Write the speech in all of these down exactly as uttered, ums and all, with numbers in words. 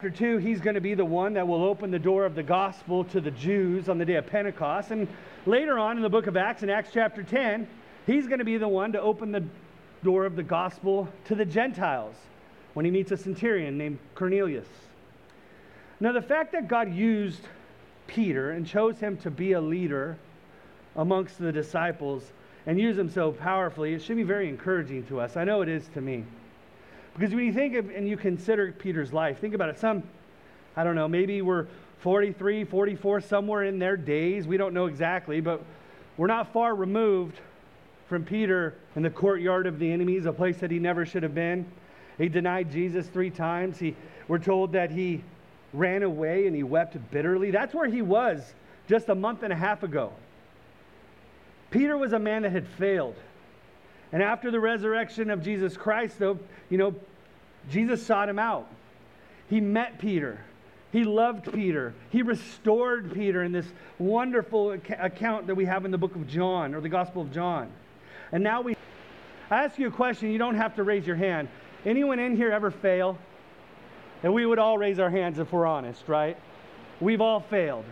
Chapter two, he's going to be the one that will open the door of the gospel to the Jews on the day of Pentecost. And later on in the book of Acts, in Acts chapter ten, he's going to be the one to open the door of the gospel to the Gentiles when he meets a centurion named Cornelius. Now, the fact that God used Peter and chose him to be a leader amongst the disciples and use him so powerfully, it should be very encouraging to us. I know it is to me. Because when you think of and you consider Peter's life, think about it. Some, I don't know, maybe we're forty-three, forty-four, somewhere in their days. We don't know exactly, but we're not far removed from Peter in the courtyard of the enemies, a place that he never should have been. He denied Jesus three times. He, we're told that he ran away and he wept bitterly. That's where he was just a month and a half ago. Peter was a man that had failed. And after the resurrection of Jesus Christ, though, you know, Jesus sought him out. He met Peter. He loved Peter. He restored Peter in this wonderful ac- account that we have in the book of John, or the Gospel of John. And now we... I ask you a question. You don't have to raise your hand. Anyone in here ever fail? And we would all raise our hands if we're honest, right? We've all failed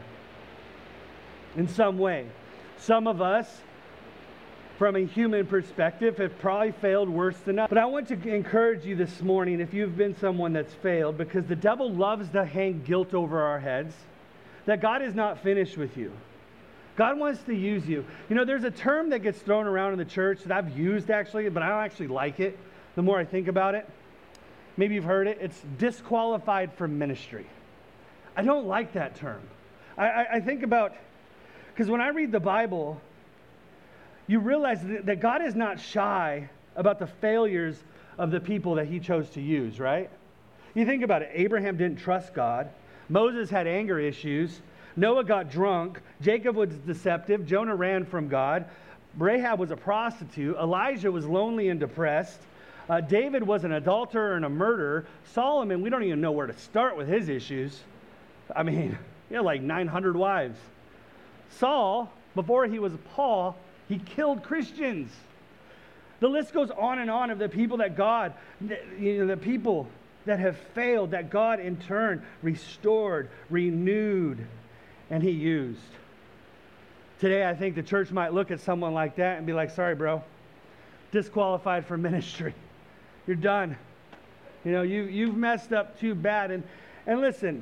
in some way. Some of us, from a human perspective, have probably failed worse than us. But I want to encourage you this morning, if you've been someone that's failed, because the devil loves to hang guilt over our heads, that God is not finished with you. God wants to use you. You know, there's a term that gets thrown around in the church that I've used actually, but I don't actually like it the more I think about it. Maybe you've heard it. It's disqualified from ministry. I don't like that term. I, I, I think about, because when I read the Bible, you realize that God is not shy about the failures of the people that he chose to use, right? You think about it. Abraham didn't trust God. Moses had anger issues. Noah got drunk. Jacob was deceptive. Jonah ran from God. Rahab was a prostitute. Elijah was lonely and depressed. Uh, David was an adulterer and a murderer. Solomon, we don't even know where to start with his issues. I mean, he had like nine hundred wives. Saul, before he was Paul, he killed Christians. The list goes on and on of the people that God, you know, the people that have failed, that God in turn restored, renewed, and he used. Today, I think the church might look at someone like that and be like, sorry, bro, disqualified for ministry. You're done. You know, you, you've messed up too bad. And, and listen,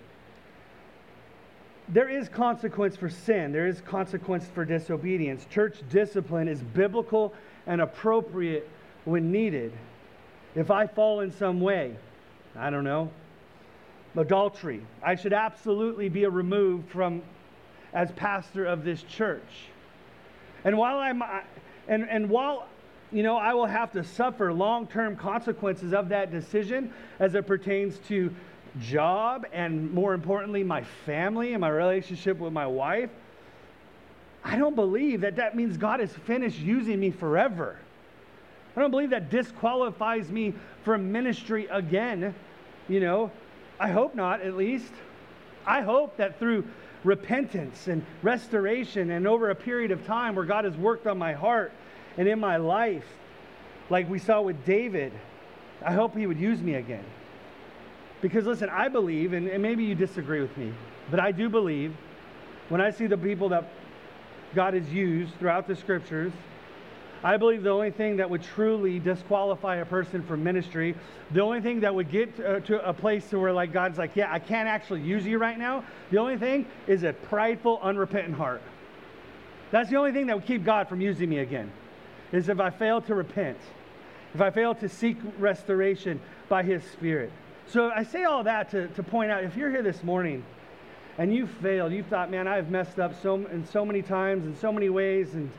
there is consequence for sin. There is consequence for disobedience. Church discipline is biblical and appropriate when needed. If I fall in some way, I don't know, adultery, I should absolutely be removed from as pastor of this church. And while I'm, and and while you know I will have to suffer long-term consequences of that decision as it pertains to job and, more importantly, my family and my relationship with my wife, I don't believe that that means God is finished using me forever. I don't believe that disqualifies me from ministry again. You know, I hope not, at least. I hope that through repentance and restoration and over a period of time where God has worked on my heart and in my life, like we saw with David, I hope he would use me again. Because listen, I believe, and, and maybe you disagree with me, but I do believe when I see the people that God has used throughout the scriptures, I believe the only thing that would truly disqualify a person from ministry, the only thing that would get uh, to a place to where like God's like, yeah, I can't actually use you right now, the only thing is a prideful, unrepentant heart. That's the only thing that would keep God from using me again, is if I fail to repent, if I fail to seek restoration by his Spirit. So I say all that to, to point out, if you're here this morning and you failed, you thought, man, I've messed up so in so many times, in so many ways, and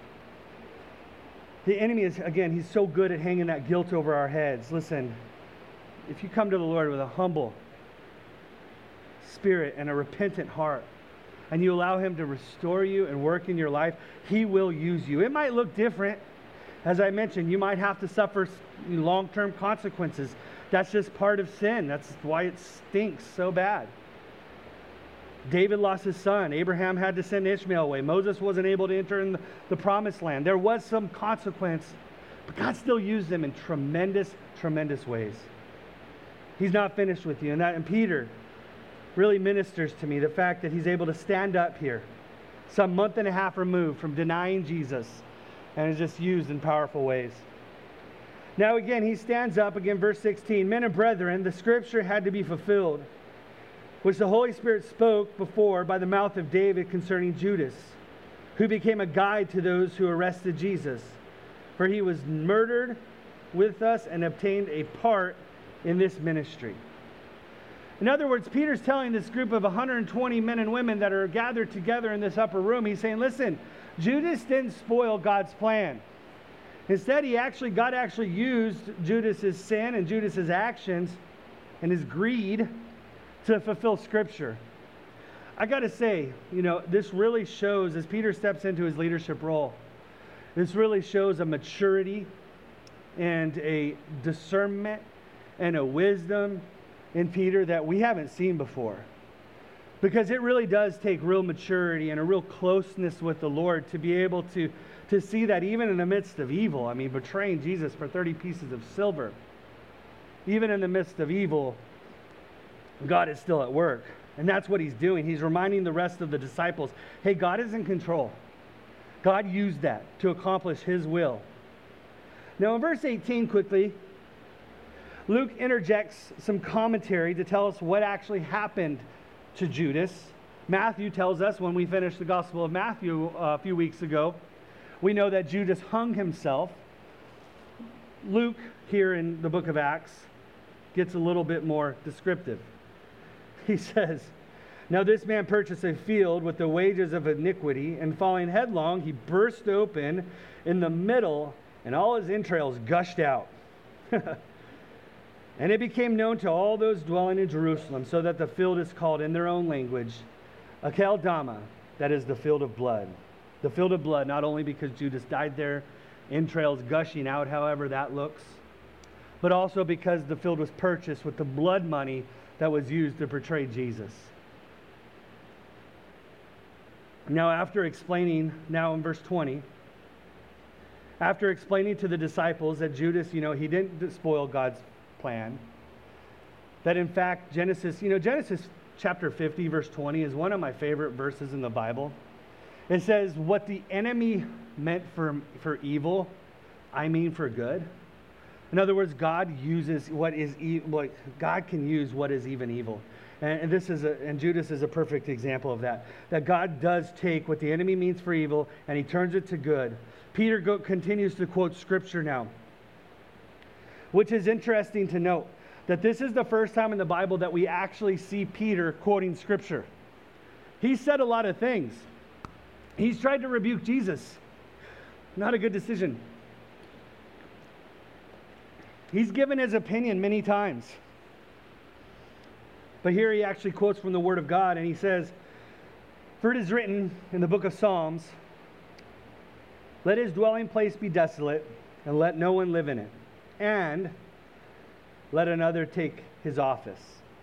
the enemy is, again, he's so good at hanging that guilt over our heads. Listen, if you come to the Lord with a humble spirit and a repentant heart, and you allow him to restore you and work in your life, he will use you. It might look different. As I mentioned, you might have to suffer long-term consequences. That's just part of sin. That's why it stinks so bad. David lost his son. Abraham had to send Ishmael away. Moses wasn't able to enter in the, the promised land. There was some consequence, but God still used them in tremendous, tremendous ways. He's not finished with you. And that, and Peter really ministers to me, the fact that he's able to stand up here, some month and a half removed from denying Jesus, and is just used in powerful ways. Now again, he stands up, again, verse sixteen, men and brethren, the scripture had to be fulfilled, which the Holy Spirit spoke before by the mouth of David concerning Judas, who became a guide to those who arrested Jesus. For he was murdered with us and obtained a part in this ministry. In other words, Peter's telling this group of one hundred twenty men and women that are gathered together in this upper room, he's saying, listen, Judas didn't spoil God's plan. Instead, he actually, God actually used Judas's sin and Judas's actions and his greed to fulfill Scripture. I got to say, you know, this really shows, as Peter steps into his leadership role, this really shows a maturity and a discernment and a wisdom in Peter that we haven't seen before. Because it really does take real maturity and a real closeness with the Lord to be able to, to see that even in the midst of evil, I mean, betraying Jesus for thirty pieces of silver, even in the midst of evil, God is still at work. And that's what he's doing. He's reminding the rest of the disciples, hey, God is in control. God used that to accomplish his will. Now in verse eighteen, quickly, Luke interjects some commentary to tell us what actually happened to Judas. Matthew tells us, when we finished the Gospel of Matthew uh, a few weeks ago, we know that Judas hung himself. Luke, here in the book of Acts, gets a little bit more descriptive. He says, now this man purchased a field with the wages of iniquity, and falling headlong, he burst open in the middle, and all his entrails gushed out. And it became known to all those dwelling in Jerusalem, so that the field is called in their own language, Akeldama, that is the field of blood. The field of blood, not only because Judas died there, entrails gushing out, however that looks, but also because the field was purchased with the blood money that was used to portray Jesus. Now, after explaining, now in verse twenty, after explaining to the disciples that Judas, you know, he didn't spoil God's plan, that in fact Genesis, you know, Genesis chapter fifty, verse twenty is one of my favorite verses in the Bible. It says, what the enemy meant for, for evil, I mean for good. In other words, God uses what is e- what God can use what is even evil. And, and this is a, and Judas is a perfect example of that. That God does take what the enemy means for evil and he turns it to good. Peter go, continues to quote scripture now, which is interesting to note that this is the first time in the Bible that we actually see Peter quoting scripture. He said a lot of things. He's tried to rebuke Jesus. Not a good decision. He's given his opinion many times. But here he actually quotes from the Word of God, and he says, for it is written in the book of Psalms, let his dwelling place be desolate, and let no one live in it. And let another take his office.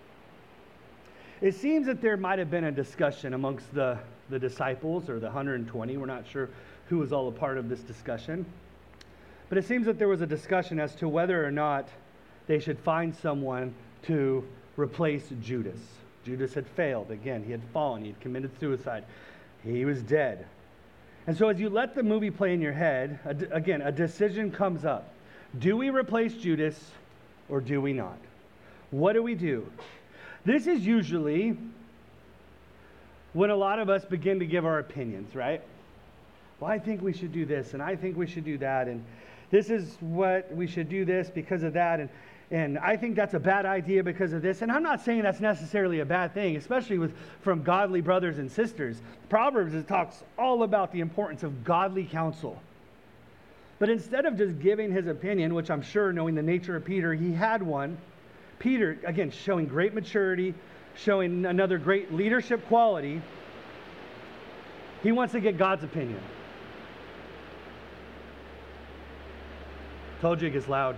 It seems that there might have been a discussion amongst the, the disciples, or the one hundred twenty. We're not sure who was all a part of this discussion. But it seems that there was a discussion as to whether or not they should find someone to replace Judas. Judas had failed. Again, he had fallen. He had committed suicide. He was dead. And so as you let the movie play in your head, a, again, a decision comes up. Do we replace Judas or do we not? What do we do? This is usually when a lot of us begin to give our opinions, right? Well, I think we should do this, and I think we should do that, and this is what we should do this because of that, and, and I think that's a bad idea because of this. And I'm not saying that's necessarily a bad thing, especially with from godly brothers and sisters. Proverbs it talks all about the importance of godly counsel. But instead of just giving his opinion, which I'm sure, knowing the nature of Peter, he had one, Peter, again, showing great maturity, showing another great leadership quality, he wants to get God's opinion. Told you it gets loud.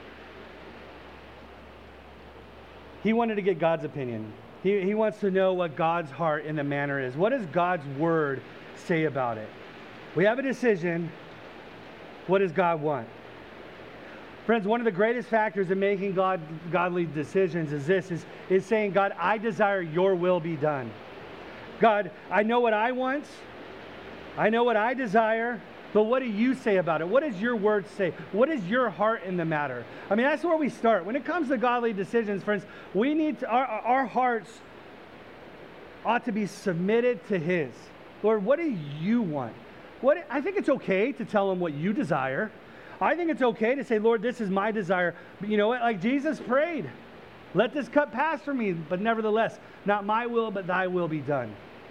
He wanted to get God's opinion. He, he wants to know what God's heart in the matter is. What does God's word say about it? We have a decision. What does God want? Friends, one of the greatest factors in making God, godly decisions is this, is, is saying, God, I desire your will be done. God, I know what I want. I know what I desire. But what do you say about it? What does your word say? What is your heart in the matter? I mean, that's where we start. When it comes to godly decisions, friends, we need to, our, our hearts ought to be submitted to his. Lord, what do you want? What, I think it's okay to tell him what you desire. I think it's okay to say, Lord, this is my desire. But you know what? Like Jesus prayed, let this cup pass from me, but nevertheless, not my will, but thy will be done.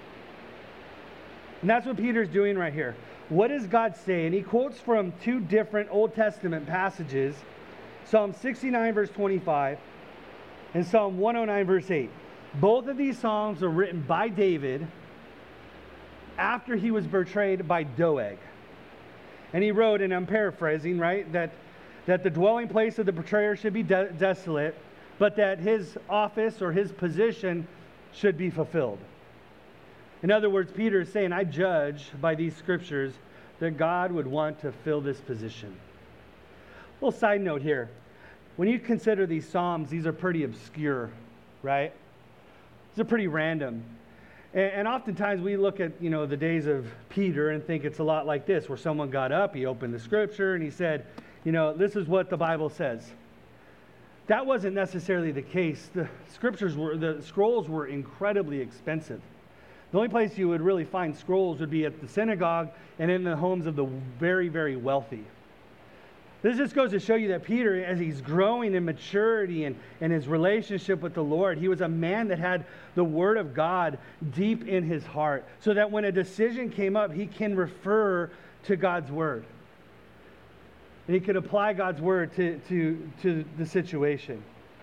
And that's what Peter's doing right here. What does God say? And he quotes from two different Old Testament passages, Psalm sixty-nine, verse twenty-five, and Psalm one oh nine, verse eight. Both of these psalms are written by David after he was betrayed by Doeg. And he wrote, and I'm paraphrasing, right, that, that the dwelling place of the betrayer should be de- desolate, but that his office or his position should be fulfilled. In other words, Peter is saying, I judge by these scriptures that God would want to fill this position. A little side note here. When you consider these Psalms, these are pretty obscure, right? These are pretty random. And, and oftentimes we look at, you know, the days of Peter and think it's a lot like this, where someone got up, he opened the scripture, and he said, you know, this is what the Bible says. That wasn't necessarily the case. The scriptures were, the scrolls were incredibly expensive. The only place you would really find scrolls would be at the synagogue and in the homes of the very, very wealthy. This just goes to show you that Peter, as he's growing in maturity and, and his relationship with the Lord, he was a man that had the Word of God deep in his heart, so that when a decision came up, he can refer to God's Word. And he could apply God's Word to, to, to the situation.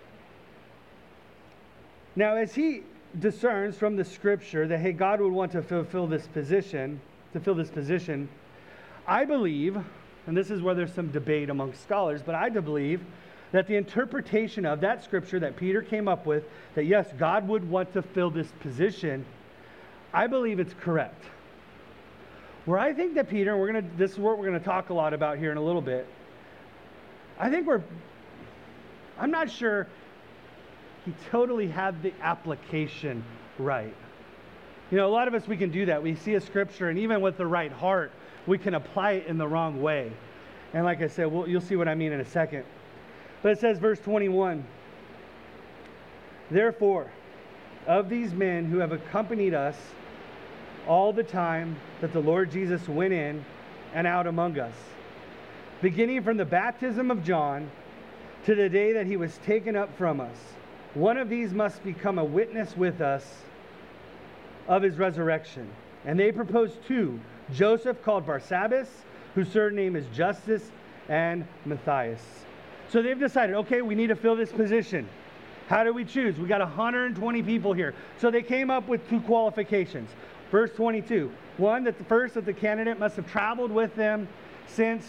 Now, as he discerns from the scripture that, hey, God would want to fulfill this position, to fill this position, I believe, and this is where there's some debate among scholars, but I do believe that the interpretation of that scripture that Peter came up with, that yes, God would want to fill this position, I believe it's correct. Where I think that Peter, and we're gonna, this is what we're going to talk a lot about here in a little bit, I think we're, I'm not sure he totally had the application right. You know, a lot of us, we can do that. We see a scripture, and even with the right heart, we can apply it in the wrong way. And like I said, well, you'll see what I mean in a second. But it says, verse twenty-one, therefore, of these men who have accompanied us all the time that the Lord Jesus went in and out among us, beginning from the baptism of John to the day that he was taken up from us, one of these must become a witness with us of his resurrection. And they proposed two, Joseph called Barsabbas, whose surname is Justus, and Matthias. So they've decided, okay, we need to fill this position. How do we choose? We got one hundred twenty people here. So they came up with two qualifications. Verse twenty-two, one, that the first, that the candidate must have traveled with them since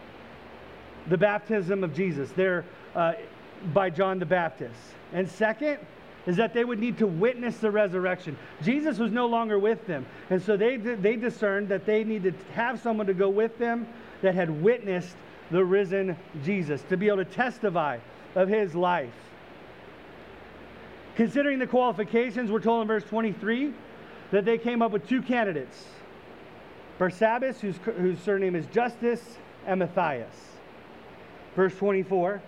the baptism of Jesus, there uh, by John the Baptist. And second is that they would need to witness the resurrection. Jesus was no longer with them. And so they, they discerned that they needed to have someone to go with them that had witnessed the risen Jesus, to be able to testify of his life. Considering the qualifications, we're told in verse twenty-three that they came up with two candidates, Barsabbas, whose, whose surname is Justus, and Matthias. Verse twenty-four,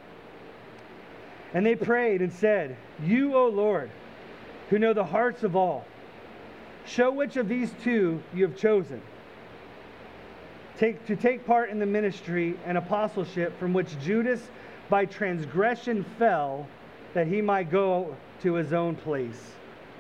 and they prayed and said, you, O Lord, who know the hearts of all, show which of these two you have chosen take, to take part in the ministry and apostleship from which Judas by transgression fell, that he might go to his own place.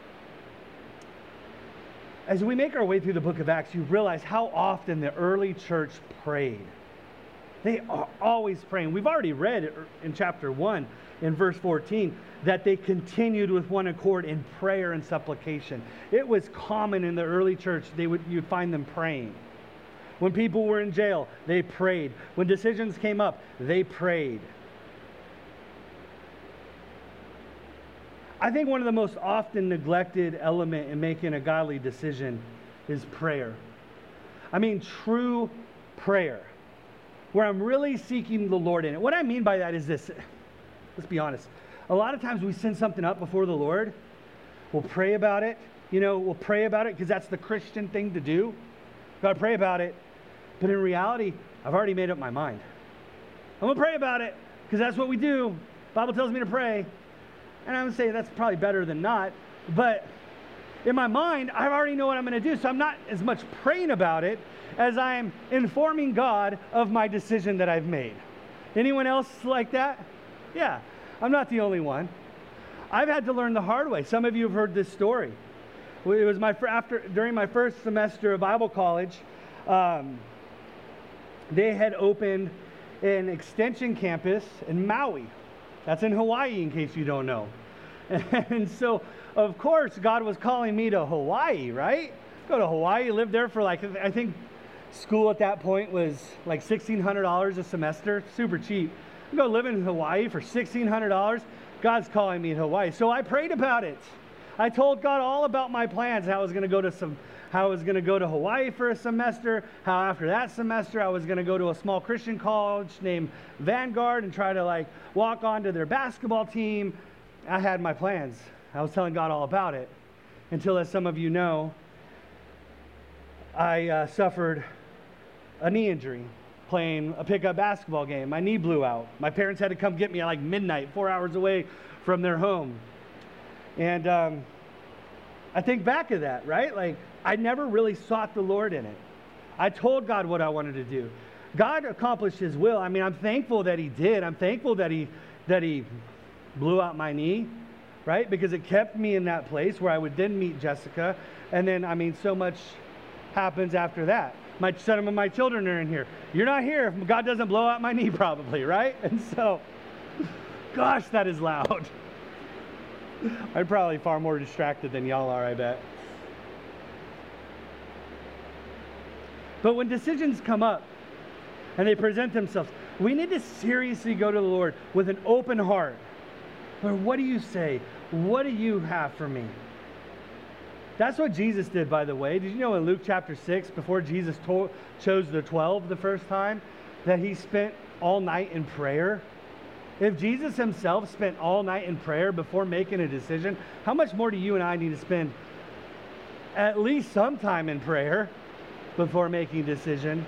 As we make our way through the book of Acts, you realize how often the early church prayed. They are always praying. We've already read in chapter one, in verse fourteen, that they continued with one accord in prayer and supplication. It was common in the early church. They would, you'd find them praying. When people were in jail, they prayed. When decisions came up, they prayed. I think one of the most often neglected element in making a godly decision is prayer. I mean, true prayer. where I'm really seeking the Lord in it. What I mean by that is this. Let's be honest. A lot of times we send something up before the Lord. We'll pray about it. You know, we'll pray about it because that's the Christian thing to do. God, pray about it. But in reality, I've already made up my mind. I'm going to pray about it because that's what we do. The Bible tells me to pray. And I'm going to say that's probably better than not. But in my mind, I already know what I'm going to do. So I'm not as much praying about it as I'm informing God of my decision that I've made. Anyone else like that? Yeah, I'm not the only one. I've had to learn the hard way. Some of you have heard this story. It was my after during my first semester of Bible college, um, they had opened an extension campus in Maui. That's in Hawaii, in case you don't know. And so, of course, God was calling me to Hawaii, right? Go to Hawaii, live there for like, I think school at that point was like sixteen hundred dollars a semester, super cheap. Go live in Hawaii for sixteen hundred dollars. God's calling me to Hawaii. So I prayed about it. I told God all about my plans, how I was going to go to some, how I was going to go to Hawaii for a semester, how after that semester I was going to go to a small Christian college named Vanguard and try to like walk onto their basketball team. I had my plans. I was telling God all about it until, as some of you know, I uh, suffered a knee injury playing a pickup basketball game. My knee blew out. My parents had to come get me at like midnight, four hours away from their home. And um, I think back of that, right? Like, I never really sought the Lord in it. I told God what I wanted to do. God accomplished His will. I mean, I'm thankful that He did. I'm thankful that He that He blew out my knee, right? Because it kept me in that place where I would then meet Jessica. And then, I mean, so much happens after that. My, some of my children are in here. You're not here if God doesn't blow out my knee, probably, right? And so, gosh, that is loud. I'm probably far more distracted than y'all are, I bet. But when decisions come up and they present themselves, we need to seriously go to the Lord with an open heart. Lord, what do you say? What do you have for me? That's what Jesus did, by the way. Did you know in Luke chapter six, before Jesus told, chose the twelve the first time, that He spent all night in prayer? If Jesus Himself spent all night in prayer before making a decision, how much more do you and I need to spend at least some time in prayer before making a decision?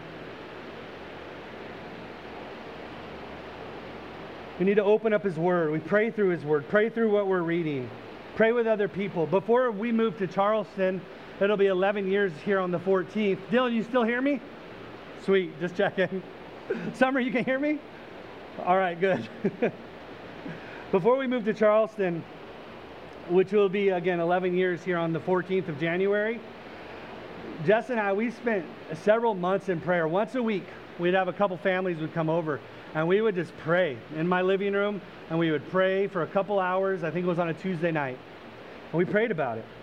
We need to open up His Word. We pray through His Word. Pray through what we're reading. Pray with other people. Before we move to Charleston, it'll be eleven years here on the fourteenth. Dylan, you still hear me? Sweet, just checking. Summer, you can hear me? All right, good. Before we move to Charleston, which will be, again, eleven years here on the fourteenth of January, Jess and I, we spent several months in prayer. Once a week, we'd have a couple families would come over, and we would just pray in my living room, and we would pray for a couple hours. I think it was on a Tuesday night. And we prayed about it.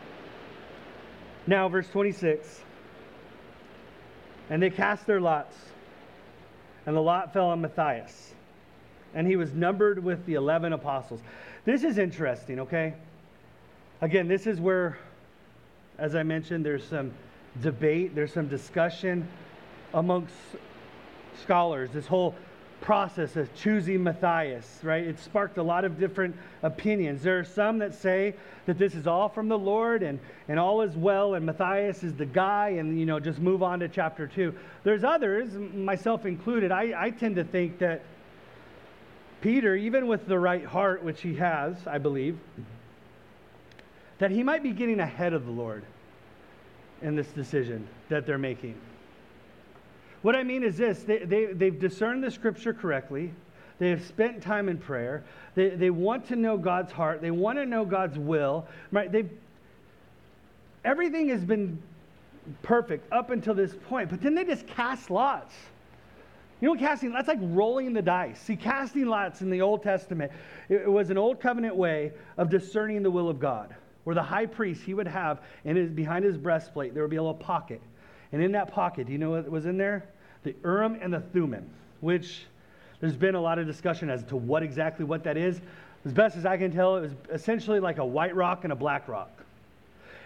Now, verse twenty-six. And they cast their lots, and the lot fell on Matthias, and he was numbered with the eleven apostles. This is interesting, okay? Again, this is where, as I mentioned, there's some debate, there's some discussion amongst scholars. This whole process of choosing Matthias, right? It sparked a lot of different opinions. There are some that say that this is all from the Lord and, and all is well and Matthias is the guy and, you know, just move on to chapter two. There's others, myself included, I, I tend to think that Peter, even with the right heart, which he has, I believe, that he might be getting ahead of the Lord in this decision that they're making. What I mean is this, they, they, they've discerned the Scripture correctly. They have spent time in prayer. They, they want to know God's heart. They want to know God's will. Right? They've, everything has been perfect up until this point, but then they just cast lots. You know, casting, that's like rolling the dice. See, casting lots in the Old Testament, it, it was an old covenant way of discerning the will of God, where the high priest, he would have, in his, behind his breastplate, there would be a little pocket. And in that pocket, do you know what was in there? The Urim and the Thummim, which there's been a lot of discussion as to what exactly what that is. As best as I can tell, it was essentially like a white rock and a black rock.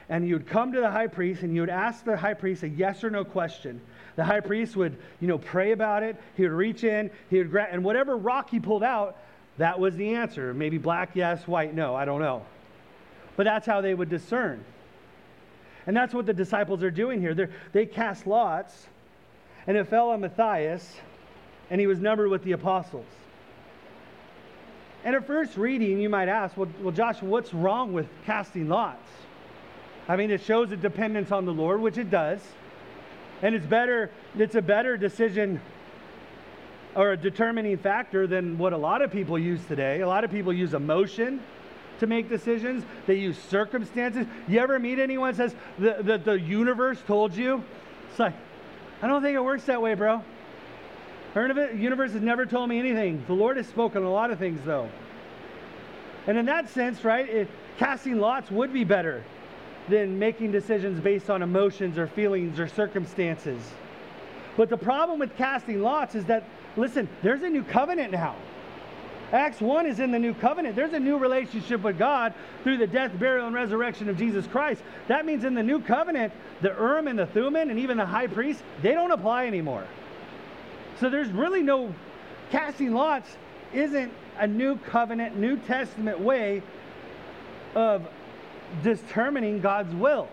and you'd come to the high priest and you would ask the high priest a yes or no question. The high priest would, you know, pray about it. He would reach in, he would grab, and whatever rock he pulled out, that was the answer. Maybe black, yes, white, no, I don't know. But that's how they would discern. And that's what the disciples are doing here. They're, they cast lots, and it fell on Matthias, and he was numbered with the apostles. And at first reading, you might ask, well, well, Josh, what's wrong with casting lots? I mean, it shows a dependence on the Lord, which it does. And it's better, it's a better decision or a determining factor than what a lot of people use today. A lot of people use emotion to make decisions. They use circumstances. You ever meet anyone that says, the, the, the universe told you? It's like, I don't think it works that way, bro. Heard of it? The universe has never told me anything. The Lord has spoken a lot of things, though. And in that sense, right, it, casting lots would be better than making decisions based on emotions or feelings or circumstances. But the problem with casting lots is that, listen, there's a new covenant now. Acts one is in the new covenant. There's a new relationship with God through the death, burial, and resurrection of Jesus Christ. That means in the new covenant, the Urim and the Thummim and even the high priest, they don't apply anymore. So there's really no, casting lots isn't a new covenant, New Testament way of determining God's will.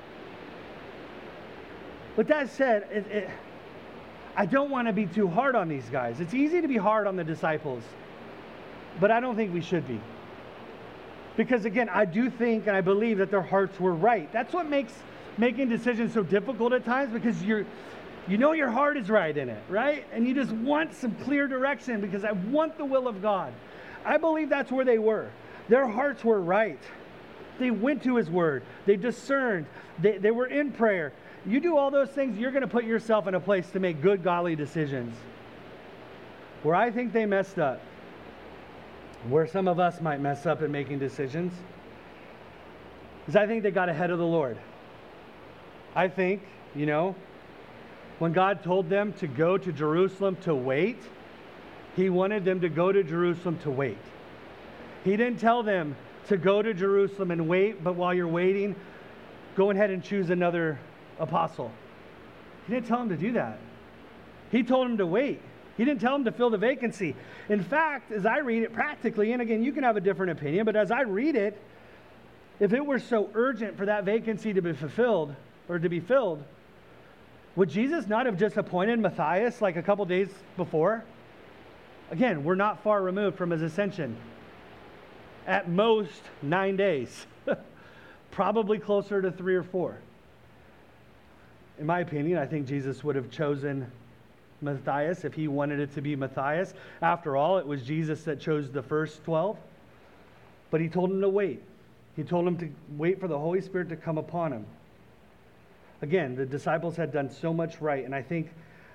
With that said, it, it, I don't want to be too hard on these guys. It's easy to be hard on the disciples, but I don't think we should be. Because again, I do think and I believe that their hearts were right. That's what makes making decisions so difficult at times, because you're You know your heart is right in it, right? And you just want some clear direction because I want the will of God. I believe that's where they were. Their hearts were right. They went to His Word. They discerned. They, they were in prayer. You do all those things, you're going to put yourself in a place to make good, godly decisions. Where I think they messed up, where some of us might mess up in making decisions, is I think they got ahead of the Lord. I think, you know, when God told them to go to Jerusalem to wait, He wanted them to go to Jerusalem to wait. He didn't tell them to go to Jerusalem and wait, but while you're waiting, go ahead and choose another apostle. He didn't tell them to do that. He told them to wait. He didn't tell them to fill the vacancy. In fact, as I read it practically, and again, you can have a different opinion, but as I read it, if it were so urgent for that vacancy to be fulfilled or to be filled, would Jesus not have just appointed Matthias like a couple days before? Again, we're not far removed from His ascension. At most, nine days. Probably closer to three or four. In my opinion, I think Jesus would have chosen Matthias if He wanted it to be Matthias. After all, it was Jesus that chose the first twelve. But He told him to wait. He told him to wait for the Holy Spirit to come upon him. Again, the disciples had done so much right, and I think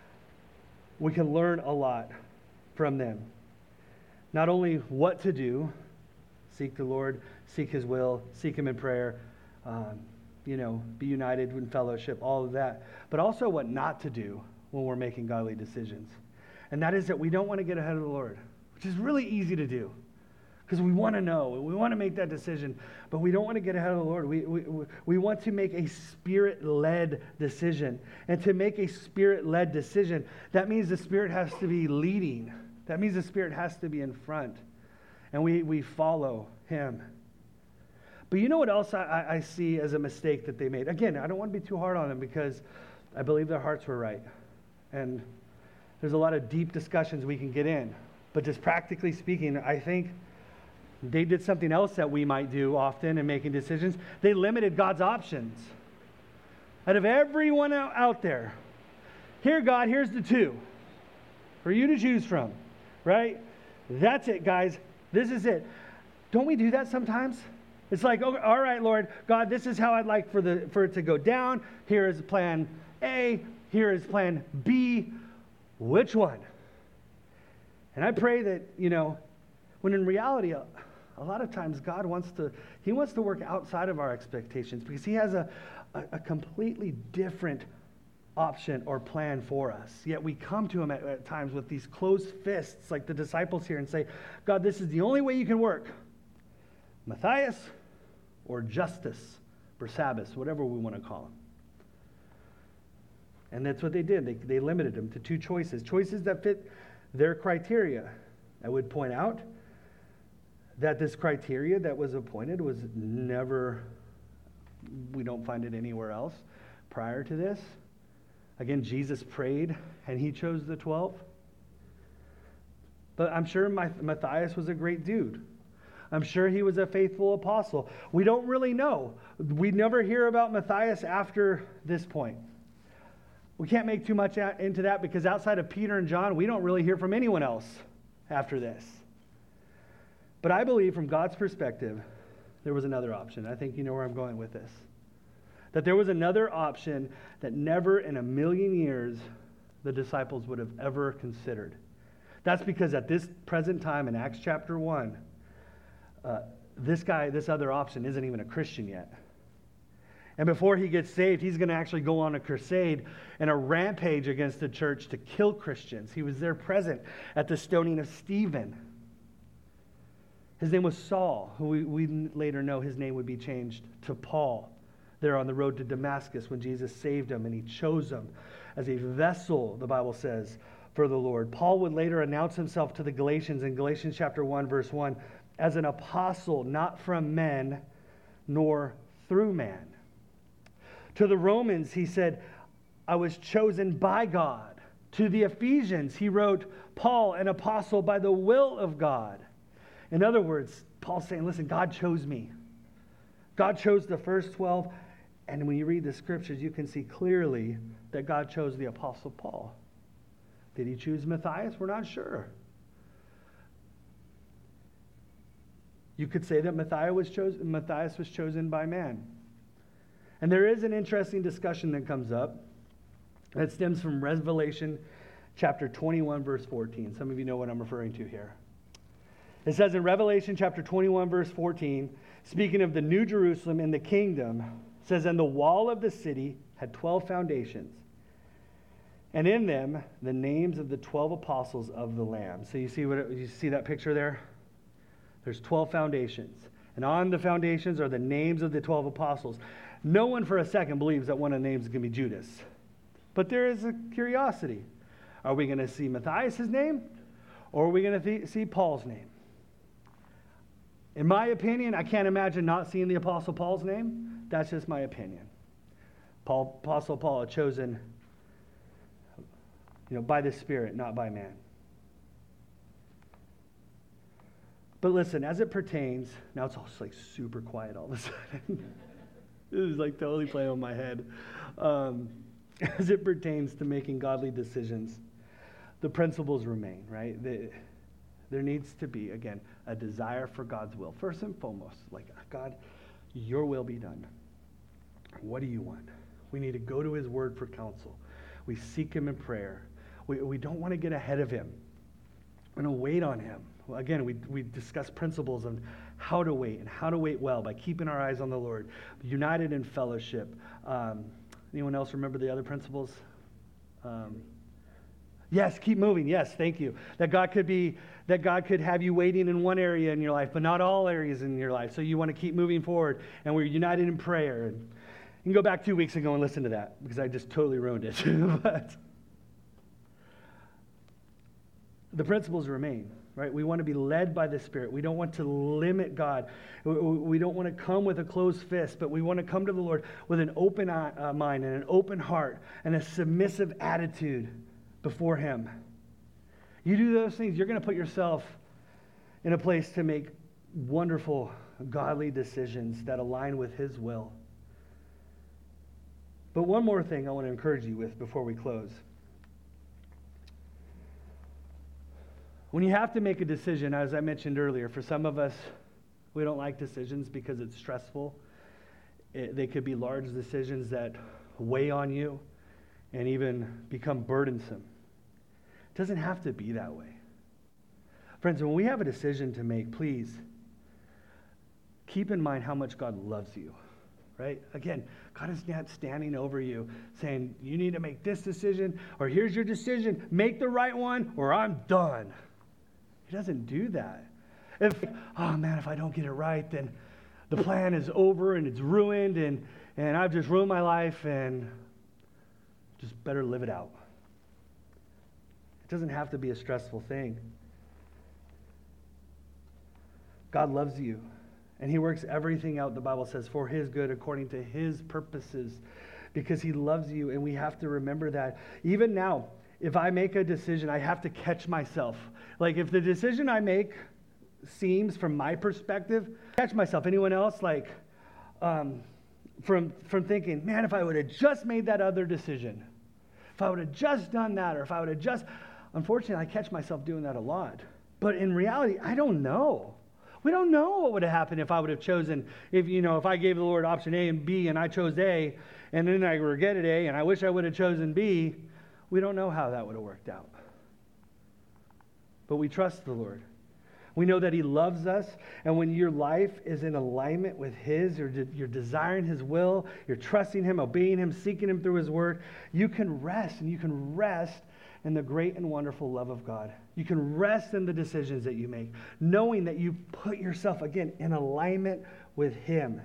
we can learn a lot from them. Not only what to do, seek the Lord, seek His will, seek Him in prayer, um, you know, be united in fellowship, all of that, but also what not to do when we're making godly decisions. And that is that we don't want to get ahead of the Lord, which is really easy to do. Because we want to know, we want to make that decision, but we don't want to get ahead of the Lord. We, we, we want to make a Spirit-led decision. And to make a Spirit-led decision, that means the Spirit has to be leading. That means the Spirit has to be in front. And we, we follow Him. But you know what else I, I see as a mistake that they made? Again, I don't want to be too hard on them because I believe their hearts were right. And there's a lot of deep discussions we can get in. But just practically speaking, I think they did something else that we might do often in making decisions. They limited God's options. Out of everyone out there, here, God, here's the two for you to choose from, right? That's it, guys. This is it. Don't we do that sometimes? It's like, oh, all right, Lord, God, this is how I'd like for the for it to go down. Here is plan A. Here is plan B. Which one? And I pray that, you know, when in reality, a, a lot of times God wants to, He wants to work outside of our expectations because He has a, a, a completely different option or plan for us. Yet we come to Him at, at times with these closed fists like the disciples here and say, God, this is the only way you can work. Matthias or Justus Barsabbas, whatever we want to call him. And that's what they did. They, they limited him to two choices, choices that fit their criteria. I would point out that this criteria that was appointed was never, we don't find it anywhere else prior to this. Again, Jesus prayed and he chose the twelve. But I'm sure Matthias was a great dude. I'm sure he was a faithful apostle. We don't really know. We never hear about Matthias after this point. We can't make too much into that because outside of Peter and John, we don't really hear from anyone else after this. But I believe from God's perspective, there was another option. I think you know where I'm going with this. That there was another option that never in a million years the disciples would have ever considered. That's because at this present time in Acts chapter one, uh, this guy, this other option isn't even a Christian yet. And before he gets saved, he's going to actually go on a crusade and a rampage against the church to kill Christians. He was there present at the stoning of Stephen. His name was Saul, who we, we later know his name would be changed to Paul there on the road to Damascus when Jesus saved him and he chose him as a vessel, the Bible says, for the Lord. Paul would later announce himself to the Galatians in Galatians chapter one, verse one, as an apostle, not from men, nor through man. To the Romans, he said, I was chosen by God. To the Ephesians, he wrote, Paul, an apostle by the will of God. In other words, Paul's saying, listen, God chose me. God chose the first twelve. And when you read the scriptures, you can see clearly that God chose the apostle Paul. Did he choose Matthias? We're not sure. You could say that Matthias was chosen, Matthias was chosen by man. And there is an interesting discussion that comes up that stems from Revelation chapter twenty-one, verse fourteen. Some of you know what I'm referring to here. It says in Revelation chapter twenty-one, verse fourteen, speaking of the New Jerusalem and the kingdom, it says, and the wall of the city had twelve foundations, and in them the names of the twelve apostles of the Lamb. So you see what you see that picture there? There's twelve foundations. And on the foundations are the names of the twelve apostles. No one for a second believes that one of the names is going to be Judas. But there is a curiosity. Are we going to see Matthias' name? Or are we going to th- see Paul's name? In my opinion, I can't imagine not seeing the Apostle Paul's name. That's just my opinion. Paul, Apostle Paul, a chosen, you know, by the Spirit, not by man. But listen, as it pertains, now it's all just like super quiet all of a sudden. This is like totally playing on my head. Um, as it pertains to making godly decisions, the principles remain, right? The, there needs to be, again, a desire for God's will. First and foremost, like, God, your will be done. What do you want? We need to go to his word for counsel. We seek him in prayer. We, we don't want to get ahead of him. We're going to wait on him. Well, again, we, we discuss principles on how to wait and how to wait well by keeping our eyes on the Lord. United in fellowship. Um, anyone else remember the other principles? Um, yes, keep moving. Yes, thank you. That God could be, that God could have you waiting in one area in your life, but not all areas in your life. So you want to keep moving forward. And we're united in prayer. And you can go back two weeks ago and listen to that because I just totally ruined it. But the principles remain. Right? We want to be led by the Spirit. We don't want to limit God. We don't want to come with a closed fist, but we want to come to the Lord with an open uh, mind and an open heart and a submissive attitude before him. You do those things, you're going to put yourself in a place to make wonderful, godly decisions that align with his will. But one more thing I want to encourage you with before we close. When you have to make a decision, as I mentioned earlier, for some of us, we don't like decisions because it's stressful. It, they could be large decisions that weigh on you and even become burdensome. It doesn't have to be that way. Friends, when we have a decision to make, please keep in mind how much God loves you, right? Again, God is not standing over you saying, you need to make this decision, or here's your decision, make the right one, or I'm done. He doesn't do that. If, oh man, if I don't get it right, then the the plan is over and it's ruined and, and I've just ruined my life and just better live it out. It doesn't have to be a stressful thing. God loves you, and he works everything out, the Bible says, for his good according to his purposes, because he loves you, and we have to remember that. Even now, if I make a decision, I have to catch myself. Like if the decision I make seems, from my perspective, catch myself. Anyone else, like um, from from thinking, man, if I would have just made that other decision, if I would have just done that, or if I would have just, unfortunately, I catch myself doing that a lot. But in reality, I don't know. We don't know what would have happened if I would have chosen, if you know, if I gave the Lord option A and B and I chose A, and then I regretted A and I wish I would have chosen B. We don't know how that would have worked out. But we trust the Lord. We know that he loves us, and when your life is in alignment with his, you're, de- you're desiring his will, you're trusting him, obeying him, seeking him through his word, you can rest, and you can rest in the great and wonderful love of God. You can rest in the decisions that you make, knowing that you put yourself, again, in alignment with him.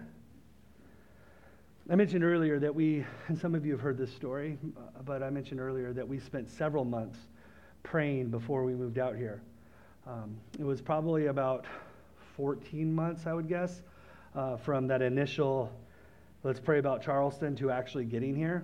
I mentioned earlier that we, and some of you have heard this story, but I mentioned earlier that we spent several months praying before we moved out here. Um, it was probably about fourteen months, I would guess, uh, from that initial, let's pray about Charleston, to actually getting here.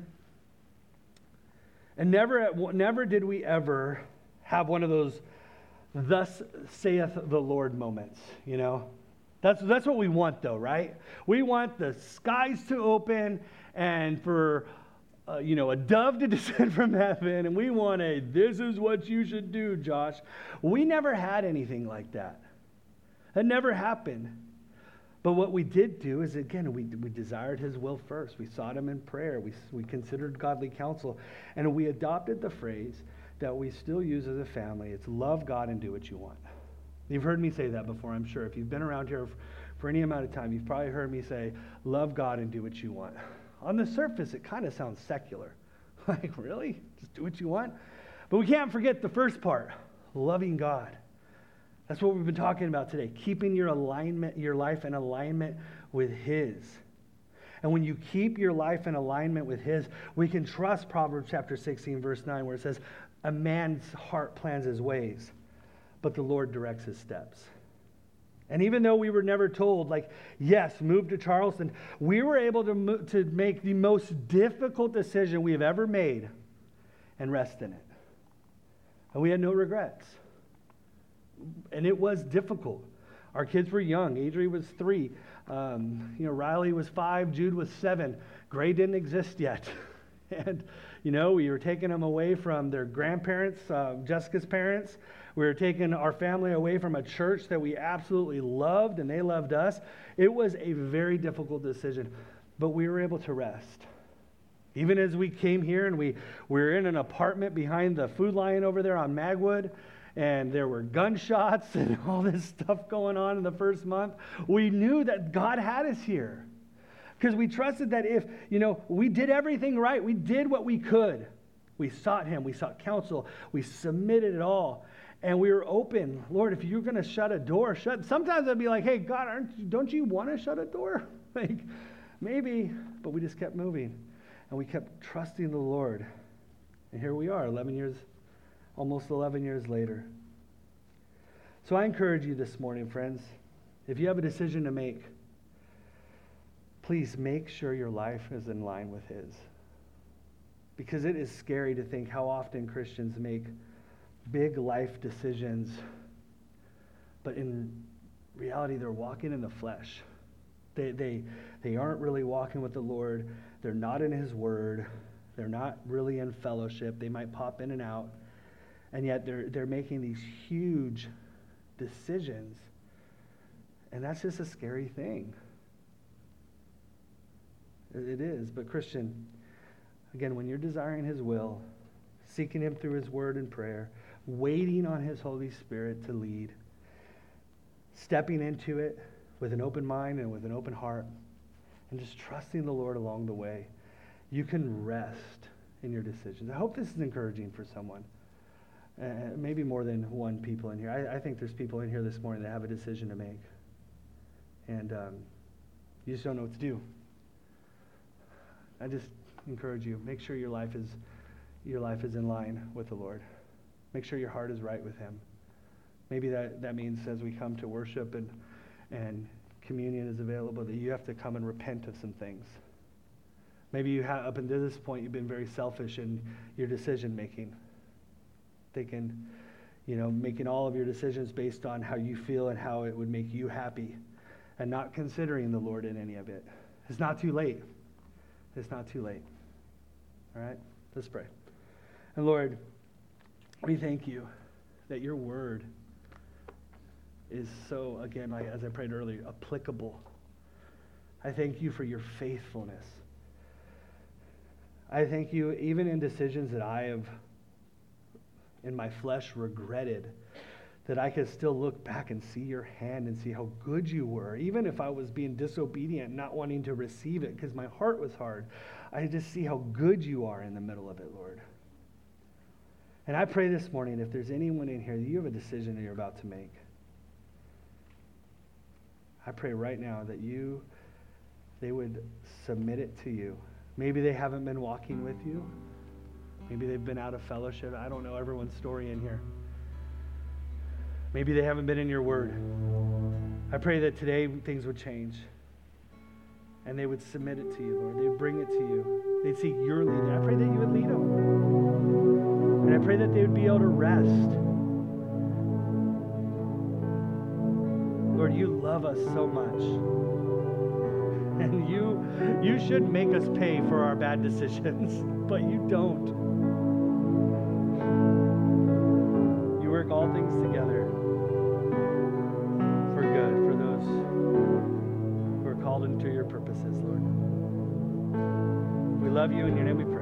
And never, never did we ever have one of those, thus saith the Lord moments, you know? That's, that's what we want, though, right? We want the skies to open and for Uh, you know, a dove to descend from heaven, and we want a, this is what you should do, Josh. We never had anything like that. That never happened. But what we did do is, again, we, we desired his will first. We sought him in prayer. We, we considered godly counsel. And we adopted the phrase that we still use as a family. It's love God and do what you want. You've heard me say that before, I'm sure. If you've been around here for any amount of time, you've probably heard me say, love God and do what you want. On the surface, it kind of sounds secular. Like, really? Just do what you want? But we can't forget the first part, loving God. That's what we've been talking about today, keeping your alignment, your life in alignment with his. And when you keep your life in alignment with his, we can trust Proverbs chapter sixteen, verse nine, where it says, a man's heart plans his ways, but the Lord directs his steps. And even though we were never told, like, yes, move to Charleston, we were able to mo- to make the most difficult decision we have ever made and rest in it. And we had no regrets. And it was difficult. Our kids were young. Adri was three. Um, you know, Riley was five. Jude was seven. Gray didn't exist yet. And, you know, we were taking them away from their grandparents, uh, Jessica's parents. We were taking our family away from a church that we absolutely loved, and they loved us. It was a very difficult decision, but we were able to rest. Even as we came here and we, we were in an apartment behind the Food Lion over there on Magwood, and there were gunshots and all this stuff going on in the first month, we knew that God had us here. Because we trusted that if, you know, we did everything right, we did what we could. We sought him, we sought counsel, we submitted it all. And we were open. Lord, if you're going to shut a door, shut. Sometimes I'd be like, hey, God, aren't you, don't you want to shut a door? Like, maybe. But we just kept moving. And we kept trusting the Lord. And here we are, eleven years, almost eleven years later. So I encourage you this morning, friends, if you have a decision to make, please make sure your life is in line with his. Because it is scary to think how often Christians make big life decisions, but in reality, they're walking in the flesh. They, they, they aren't really walking with the Lord. They're not in his word. They're not really in fellowship. They might pop in and out, and yet they're, they're making these huge decisions, and that's just a scary thing. It is, but Christian, again, when you're desiring his will, seeking him through his word and prayer, waiting on his Holy Spirit to lead, stepping into it with an open mind and with an open heart, and just trusting the Lord along the way, you can rest in your decisions. I hope this is encouraging for someone. Uh, maybe more than one people in here. I, I think there's people in here this morning that have a decision to make. And um, You just don't know what to do. I just encourage you, make sure your life is your life is in line with the Lord. Make sure your heart is right with him. Maybe that, that means as we come to worship and and communion is available, that you have to come and repent of some things. Maybe you have, up until this point, you've been very selfish in your decision making. Thinking, you know, making all of your decisions based on how you feel and how it would make you happy, and not considering the Lord in any of it. It's not too late. It's not too late. All right? Let's pray. And Lord, we thank you that your word is so, again, like as I prayed earlier, applicable. I thank you for your faithfulness. I thank you even in decisions that I have, in my flesh, regretted, that I could still look back and see your hand and see how good you were. Even if I was being disobedient, not wanting to receive it because my heart was hard, I just see how good you are in the middle of it, Lord. And I pray this morning, if there's anyone in here that you have a decision that you're about to make, I pray right now that you, they would submit it to you. Maybe they haven't been walking with you. Maybe they've been out of fellowship. I don't know everyone's story in here. Maybe they haven't been in your word. I pray that today things would change. And they would submit it to you, Lord. They would bring it to you. They'd seek your leading. I pray that you would lead them. And I pray that they would be able to rest. Lord, you love us so much. And you you should make us pay for our bad decisions, but you don't. You work all things together for good, for those who are called into your purposes, Lord. We love you. In your name we pray.